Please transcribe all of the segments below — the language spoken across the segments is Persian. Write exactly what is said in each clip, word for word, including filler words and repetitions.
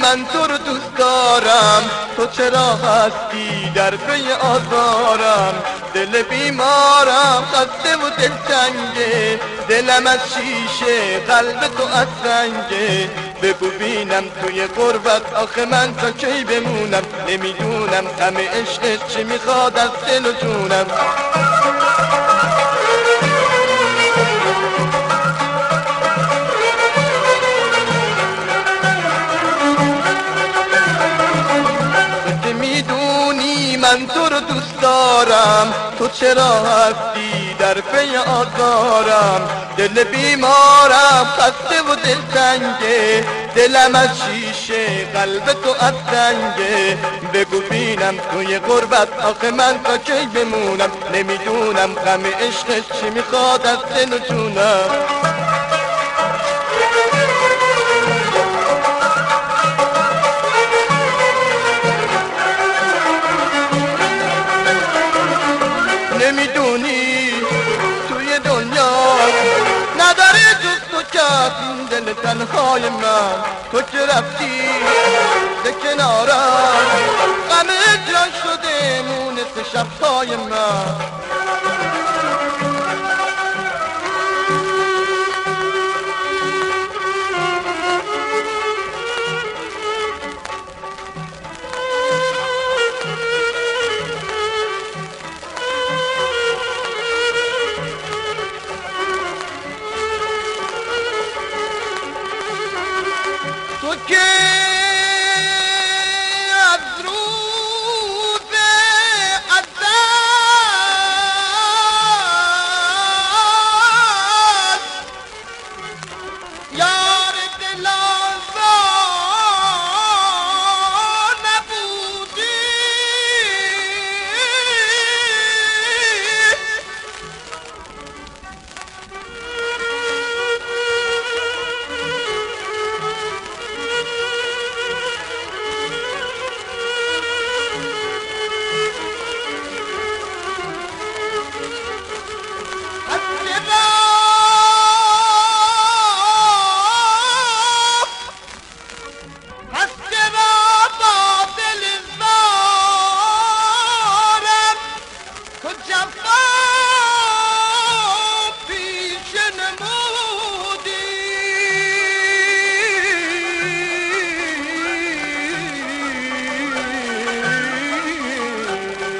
من تو رو دوست دارم، تو چرا هستی در پی آزارم؟ دل بیمارم خسته و دلتنگه، دلم از شیشه قلب تو از سنگه. بگو بینم توی غربت آخه من تا کی بمونم؟ نمیدونم غم عشقت چی میخواد از دل و جونم. من تو رو دوست دارم، تو چرا هستی در پی آزارم؟ دل بیمارم خسته و دلتنگه، دلم از شیشه قلب تو از سنگه. بگو بینم توی غربت آخه من تا کی بمونم؟ نمیدونم غم عشقت چی میخواد از دل و جونم. نمیدونی توی دنیا نداره جز تو کس این دل تنهای من. تو که رفتی به کنارم غم اجران شده مونس شبهای من. تو که از روز ازل یار دل آزار نبودی،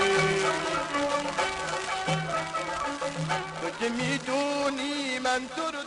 میدونی من تو رو